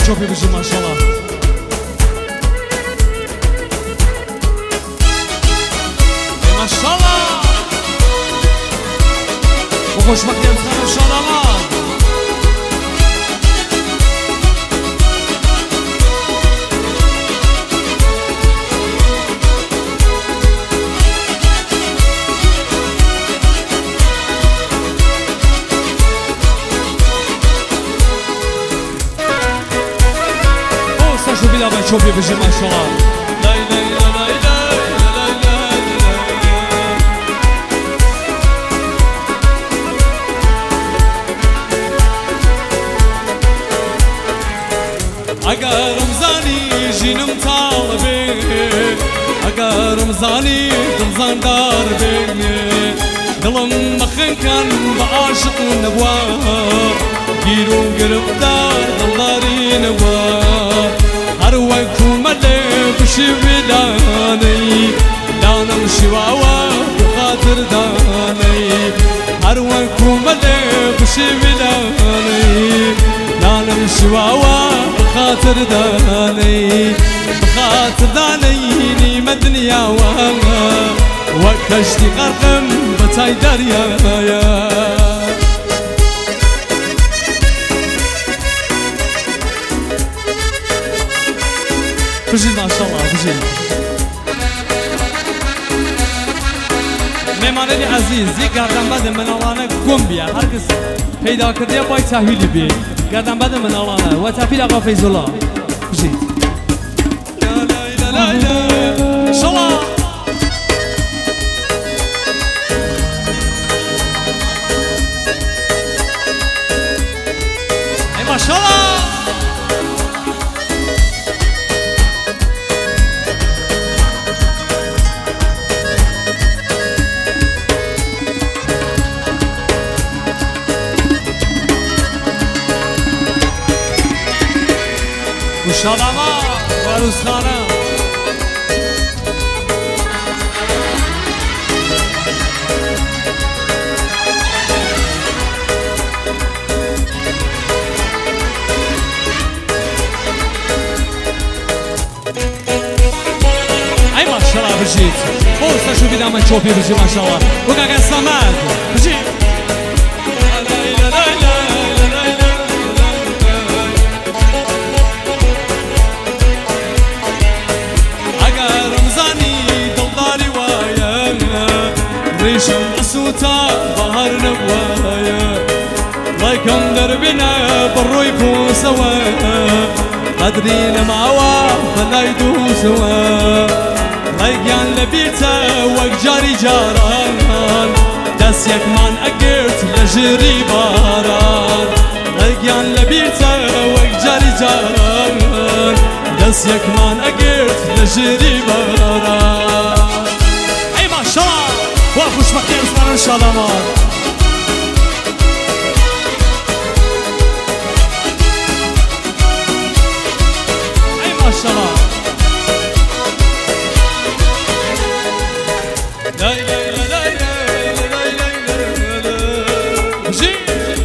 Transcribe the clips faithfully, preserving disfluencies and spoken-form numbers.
چوبی بجی ماشاءالله ماشاءالله و خوشبختی امتحان شادمان شو بلا من شوفي بجي ما شاء الله لا لا لا لا لا اگر رمزاني جينم طالبين اگر رمزاني رمزان دار بيني دلم مخن كان بعاشق نبوار گیرو گرفتار دلداری نوار هر وقت مله بشی بدانی دانم شواوا بخاطر دانی هر وقت مله بشی بدانی دانم شواوا بخاطر دانی بخاطر دانی نیم دنیا وانا وکشتی غرقم بتای دریا بجید ماشاءالله بجید مهمانانی عزیز یک گردنبند منالانه گم بیا هر کس پیدا کرده باید تحویلی بی گردنبند منالانه و تحویل آقا فیض الله بجید لا لا لا لا ماشاءالله ای ماشاءالله شادما و روزخانه ای ماشاءالله بجید خوسته شو بیدم من چوبی بجید ماشاءالله و که سلامت بجید ريشم أسوتا ظهر نبوايا لايكم دربنا برو يكون سوا قدرين معوا فلا يدو سوا لايكيان لبيتا وقجاري جاران داس يكمان أقرت لجري باران لايكيان لبيتا وقجاري جاران داس يكمان أقرت لجري باران أي ما شاء الله وخوش بخیر سران شادمان ای ماشاءالله لا لا لا لا لا لا لا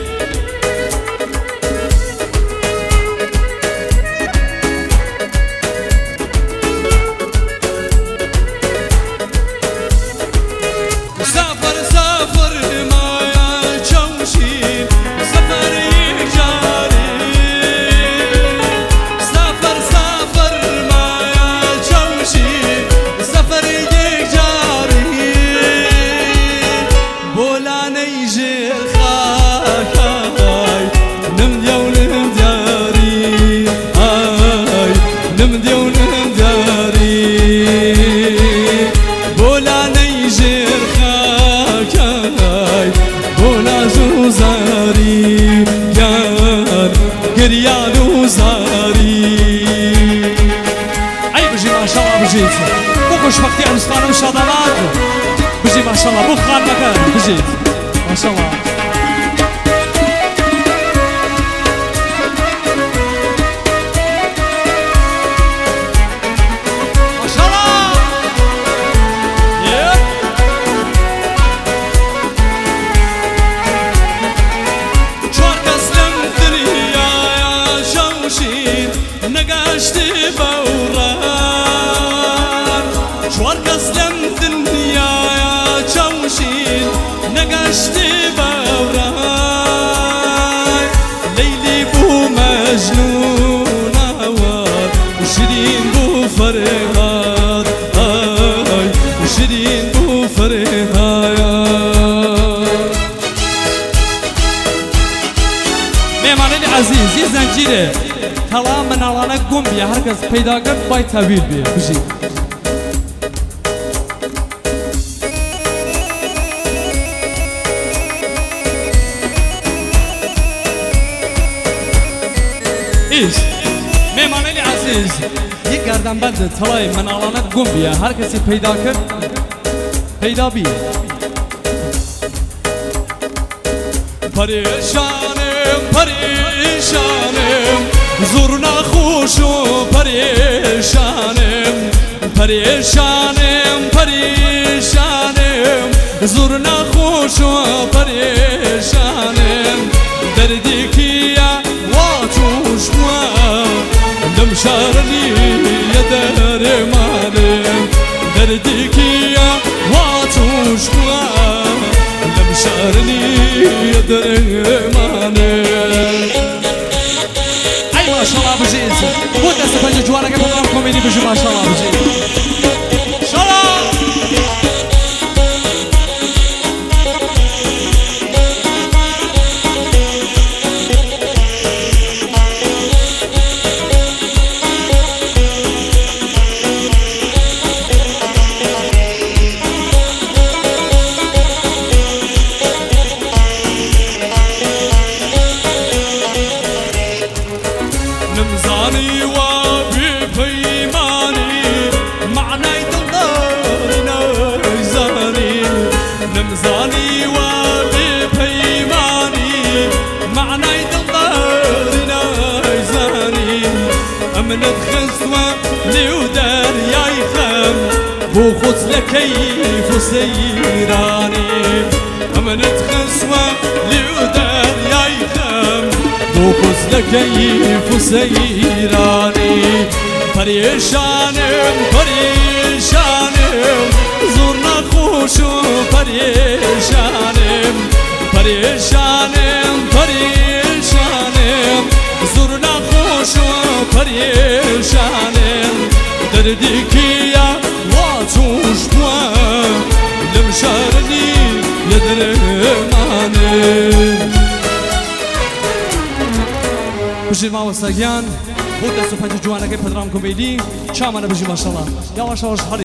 خوشبختی عروسخانم شادمان بجید ماشاءالله بو خان مکان بجید ماشاءالله چهار کس لم دریا یا شوشید نگشتی بوران چوار کس لم دنیا چاوشین نگشتی بوران لیلی بو مجنون آوار شیرین بو فرهاد آی شیرین بو فرهاد میمانه عزیز یه زنجیره طلا منالانه گم بیه هر کس پیدا کرد بای طویل بیه بجید ایش میمانه عزیز یک گردن بند طلای منالانه گم بیه هر کسی پیدا کرد پیدا بیه پریشانم پریشانم زور نخوش و پریشانم پریشانم پریشانم زور نخوش و پریشانم دردی کیا واتوش ما دمشارنی درمانم دردی کیا واتوش ما دمشارنی درمانم ما شاء الله بجيز بود دست پنج جوانه که بودم کمینی بجو ما شاء الله بجيز شاء الله نمزاني وببيماني معنى دلارنا زاني نمزاني وببيماني معنى دلارنا زاني أمن الخزوة لودار يايخم بو خذ لكيف سيراني أمن الخزوة لودار يايخم بوكوز لكيف سيراني پریشانم پریشانم زور نخوش و پریشانم پریشانم پریشانم زور نخوش و پریشانم دردی کیا واتوش بوا لمشارنی یدرمانم بجیر ما وستگیان بود دست و پنج جوانه که پدرام کمیلی چامانه بجی ماشالله یواش یواش